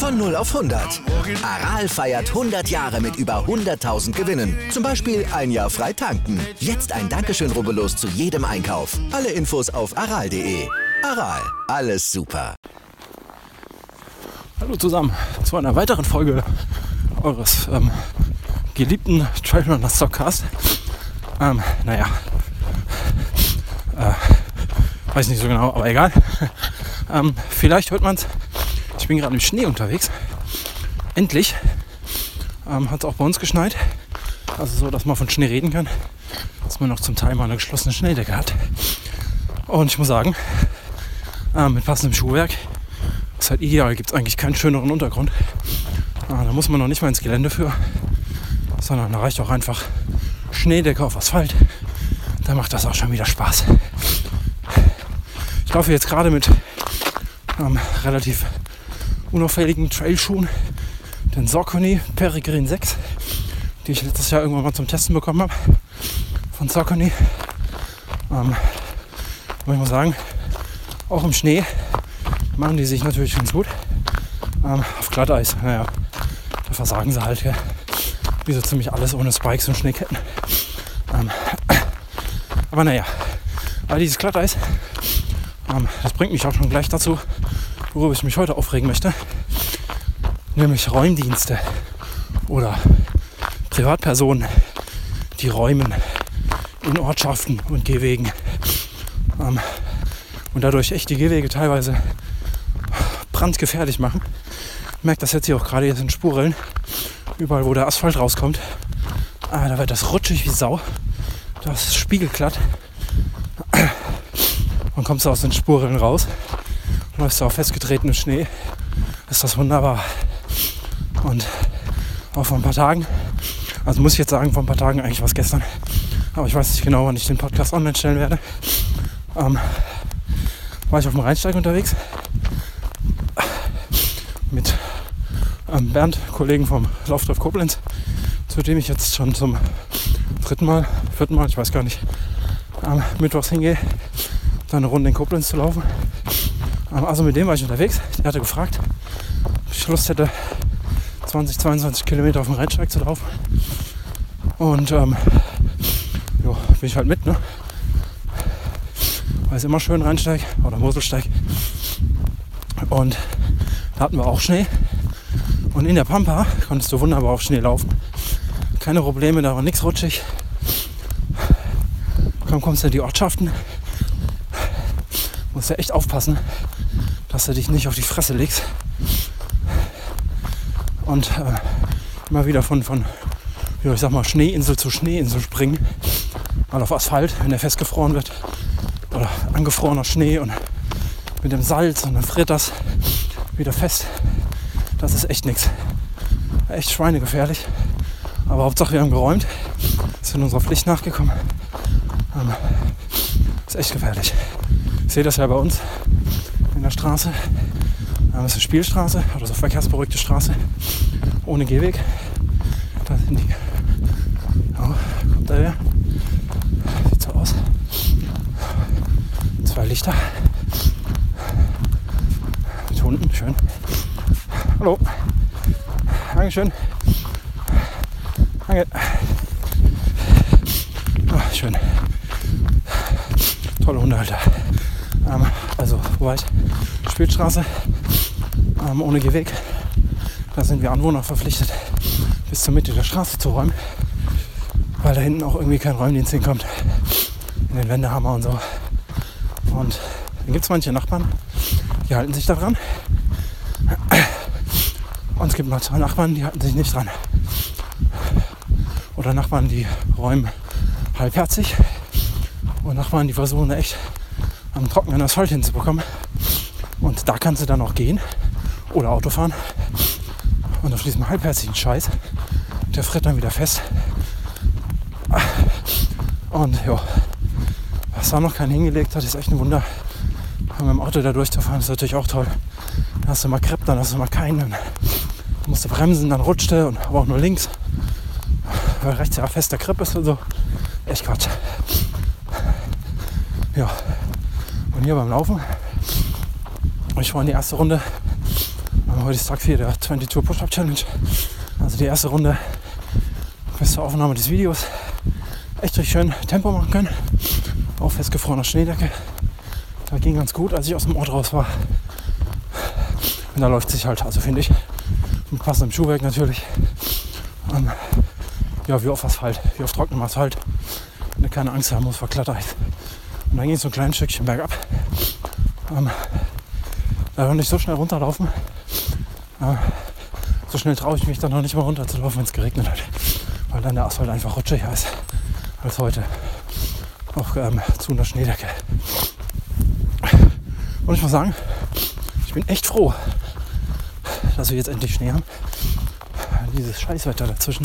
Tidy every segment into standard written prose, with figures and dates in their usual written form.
Von 0 auf 100. Aral feiert 100 Jahre mit über 100.000 Gewinnen. Zum Beispiel ein Jahr frei tanken. Jetzt ein Dankeschön, rubbellos zu jedem Einkauf. Alle Infos auf aral.de. Aral, alles super. Hallo zusammen zu einer weiteren Folge eures geliebten Trailrunner Stockcast. Weiß nicht so genau, aber egal. Vielleicht hört man es. Ich bin gerade im Schnee unterwegs. Endlich hat es auch bei uns geschneit. Also so, dass man von Schnee reden kann. Dass man noch zum Teil mal eine geschlossene Schneedecke hat. Und ich muss sagen, mit passendem Schuhwerk ist halt ideal. Gibt es eigentlich keinen schöneren Untergrund. Da muss man noch nicht mal ins Gelände für. Sondern da reicht auch einfach Schneedecke auf Asphalt. Da macht das auch schon wieder Spaß. Ich laufe jetzt gerade mit relativ unauffälligen Trailschuhen, den Saucony Peregrine 6, die ich letztes Jahr irgendwann mal zum Testen bekommen habe von Saucony. Ich muss sagen, auch im Schnee machen die sich natürlich ganz gut. Auf Glatteis, da versagen sie halt, wie so ziemlich alles ohne Spikes und Schneeketten. Aber weil dieses Glatteis, das bringt mich auch schon gleich dazu, worüber ich mich heute aufregen möchte, nämlich Räumdienste oder Privatpersonen, die räumen in Ortschaften und Gehwegen und dadurch echt die Gehwege teilweise brandgefährlich machen. Ich merke das jetzt hier auch gerade, hier sind Spurrillen, überall wo der Asphalt rauskommt. Da wird das rutschig wie Sau, das ist spiegelglatt. Dann kommst du aus den Spurrillen raus, läufst du auf festgetretenem Schnee, ist das wunderbar. Und auch vor ein paar Tagen, also muss ich jetzt sagen, vor ein paar Tagen, eigentlich war es gestern, aber ich weiß nicht genau, wann ich den Podcast online stellen werde, war ich auf dem Rheinsteig unterwegs mit Bernd, Kollegen vom Lauftreff Koblenz, zu dem ich jetzt schon zum vierten Mal, ich weiß gar nicht, mittwochs hingehe, da eine Runde in Koblenz zu laufen. Also mit dem war ich unterwegs. Der hatte gefragt, ob ich Lust hätte, 22 Kilometer auf dem Rennsteig zu laufen. Und bin ich halt mit, ne? Weil es immer schön Rheinsteig oder Moselsteig. Und da hatten wir auch Schnee. Und in der Pampa konntest du wunderbar auf Schnee laufen. Keine Probleme, da war nichts rutschig. Kaum kommst du in die Ortschaften. Musst du echt aufpassen, dass du dich nicht auf die Fresse legst. Und immer wieder von Schneeinsel zu Schneeinsel springen. Mal auf Asphalt, wenn der festgefroren wird. Oder angefrorener Schnee und mit dem Salz und dann friert das wieder fest. Das ist echt nichts. Echt schweinegefährlich. Aber Hauptsache wir haben geräumt. Sind unserer Pflicht nachgekommen. Ist echt gefährlich. Ich sehe das ja bei uns in der Straße. Das ist eine Spielstraße oder so verkehrsberuhigte Straße. Ohne Gehweg. Da sind die. Oh, kommt da her. Sieht so aus. 2 Lichter. Mit Hunden. Schön. Hallo. Dankeschön. Danke. Oh, schön. Tolle Hundehalter. Also, wo war ich? Spielstraße. Ohne Gehweg. Da sind wir Anwohner verpflichtet, bis zur Mitte der Straße zu räumen. Weil da hinten auch irgendwie kein Räumdienst hinkommt. In den Wendehammer und so. Und dann gibt es manche Nachbarn, die halten sich da dran. Und es gibt mal 2 Nachbarn, die halten sich nicht dran. Oder Nachbarn, die räumen halbherzig. Und Nachbarn, die versuchen da echt am trockenen Asphalt hinzubekommen. Und da kannst du dann auch gehen oder Auto fahren. Und auf diesem halbherzigen Scheiß, der friert dann wieder fest. Und ja, was da noch keiner hingelegt hat, ist echt ein Wunder. Mit dem Auto da durchzufahren, ist natürlich auch toll. Dann hast du mal Krepp, dann hast du mal keinen. Dann musst du bremsen, dann rutscht du, aber auch nur links. Weil rechts ja fester Krepp ist und so. Echt Quatsch. Ja, und hier beim Laufen, ich war in die erste Runde Heute ist Tag 4 der 22 Push-Up Challenge. Also die erste Runde bis zur Aufnahme des Videos. Echt richtig schön Tempo machen können. Auf festgefrorener Schneedecke. Da ging ganz gut, als ich aus dem Ort raus war. Und da läuft sich halt, also finde ich, mit passendem Schuhwerk natürlich. Ja, wie auf Asphalt, wie auf trockenem Asphalt. Wenn du keine Angst haben musst vor Glatteis. Und dann ging es so ein kleines Stückchen bergab. Da noch nicht so schnell runterlaufen. So schnell traue ich mich dann noch nicht mal runterzulaufen, wenn es geregnet hat. Weil dann der Asphalt einfach rutschiger ist als heute. Auch zu einer Schneedecke. Und ich muss sagen, ich bin echt froh, dass wir jetzt endlich Schnee haben. Dieses Scheißwetter dazwischen,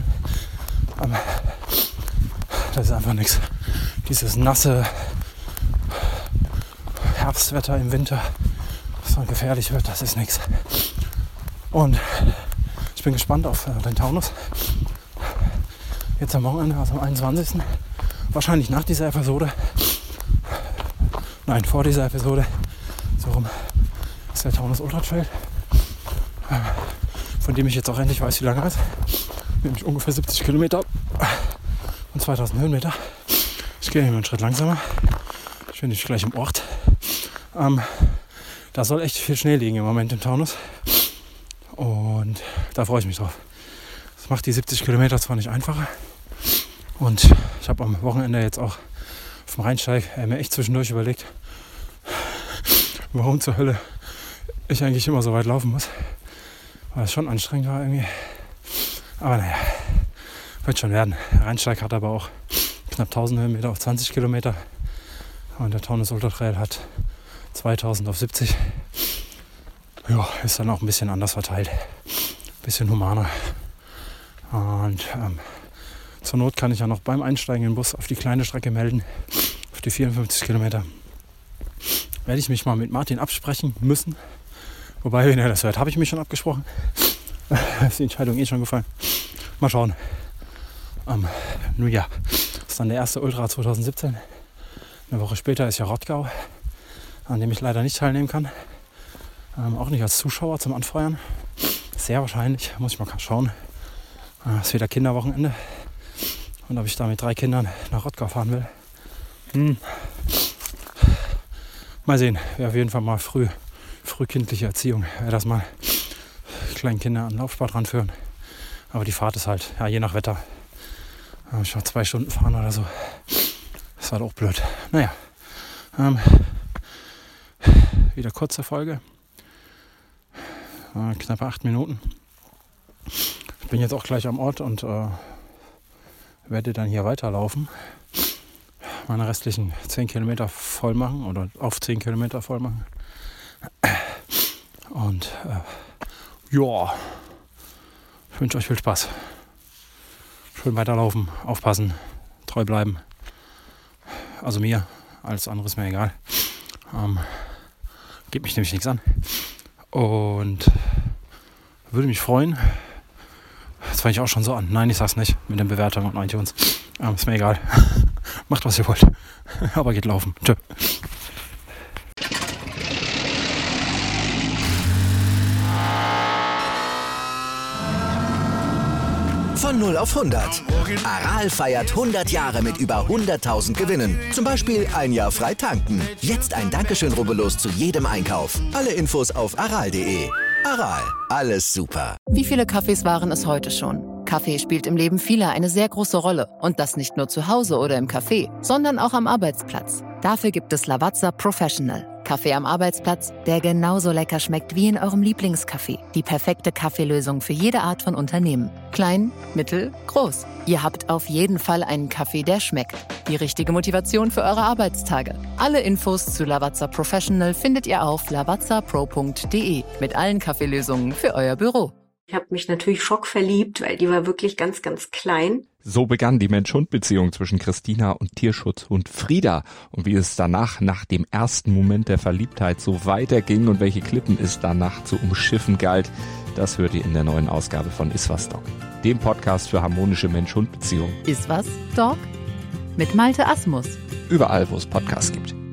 das ist einfach nichts. Dieses nasse Herbstwetter im Winter, was dann gefährlich wird, das ist nichts. Und ich bin gespannt auf den Taunus. Jetzt am Wochenende, also am 21. Wahrscheinlich nach dieser Episode. Nein, vor dieser Episode. So rum ist der Taunus Ultra Trail. Von dem ich jetzt auch endlich weiß, wie lange er ist. Nämlich ungefähr 70 Kilometer und 2000 Höhenmeter. Ich gehe einen Schritt langsamer. Ich bin nicht gleich im Ort. Da soll echt viel Schnee liegen im Moment im Taunus. Und da freue ich mich drauf. Das macht die 70 Kilometer zwar nicht einfacher. Und ich habe am Wochenende jetzt auch auf dem Rheinsteig mir echt zwischendurch überlegt, warum zur Hölle ich eigentlich immer so weit laufen muss. Weil es schon anstrengend war irgendwie. Aber naja, wird schon werden. Der Rheinsteig hat aber auch knapp 1000 Höhenmeter auf 20 Kilometer. Und der Taunus Ultra Trail hat 2000 auf 70. Ja, ist dann auch ein bisschen anders verteilt. Ein bisschen humaner. Und zur Not kann ich ja noch beim Einsteigen in den Bus auf die kleine Strecke melden. Auf die 54 Kilometer. Werde ich mich mal mit Martin absprechen müssen. Wobei, wenn er das hört, habe ich mich schon abgesprochen. Ist die Entscheidung schon gefallen. Mal schauen. Nun ja, das ist dann der erste Ultra 2017. Eine Woche später ist ja Rottgau, an dem ich leider nicht teilnehmen kann. Auch nicht als Zuschauer zum Anfeuern. Sehr wahrscheinlich, muss ich mal schauen. Ist wieder Kinderwochenende. Und ob ich da mit 3 Kindern nach Rottgau fahren will. Mal sehen. Wäre auf jeden Fall mal frühkindliche Erziehung. Wäre das mal kleinen Kinder an den Laufsport ranführen. Aber die Fahrt ist halt, ja, je nach Wetter. Ich war 2 Stunden fahren oder so. Das war halt auch blöd. Naja. Wieder kurze Folge. Knappe 8 Minuten. Ich bin jetzt auch gleich am Ort und werde dann hier weiterlaufen. Meine restlichen 10 Kilometer voll machen oder auf 10 Kilometer voll machen. Und ja, ich wünsche euch viel Spaß. Schön weiterlaufen, aufpassen, treu bleiben. Also mir, alles andere ist mir egal. Geht mich nämlich nichts an. Und würde mich freuen. Das fange ich auch schon so an. Nein, ich sag's nicht mit den Bewertungen und iTunes. Ist mir egal. Macht, was ihr wollt. Aber geht laufen. Tschö. Von 0 auf 100. Aral feiert 100 Jahre mit über 100.000 Gewinnen. Zum Beispiel ein Jahr frei tanken. Jetzt ein Dankeschön, rubbellos zu jedem Einkauf. Alle Infos auf aral.de. Aral, alles super. Wie viele Kaffees waren es heute schon? Kaffee spielt im Leben vieler eine sehr große Rolle. Und das nicht nur zu Hause oder im Café, sondern auch am Arbeitsplatz. Dafür gibt es Lavazza Professional. Kaffee am Arbeitsplatz, der genauso lecker schmeckt wie in eurem Lieblingscafé. Die perfekte Kaffeelösung für jede Art von Unternehmen. Klein, mittel, groß. Ihr habt auf jeden Fall einen Kaffee, der schmeckt. Die richtige Motivation für eure Arbeitstage. Alle Infos zu Lavazza Professional findet ihr auf lavazzapro.de mit allen Kaffeelösungen für euer Büro. Ich habe mich natürlich schockverliebt, weil die war wirklich ganz, ganz klein. So begann die Mensch-Hund-Beziehung zwischen Christina und Tierschutzhund Frieda. Und wie es danach, nach dem ersten Moment der Verliebtheit, so weiterging und welche Klippen es danach zu umschiffen galt, das hört ihr in der neuen Ausgabe von Iswas Dog, dem Podcast für harmonische Mensch-Hund-Beziehungen. Iswas Dog? Mit Malte Asmus. Überall, wo es Podcasts gibt.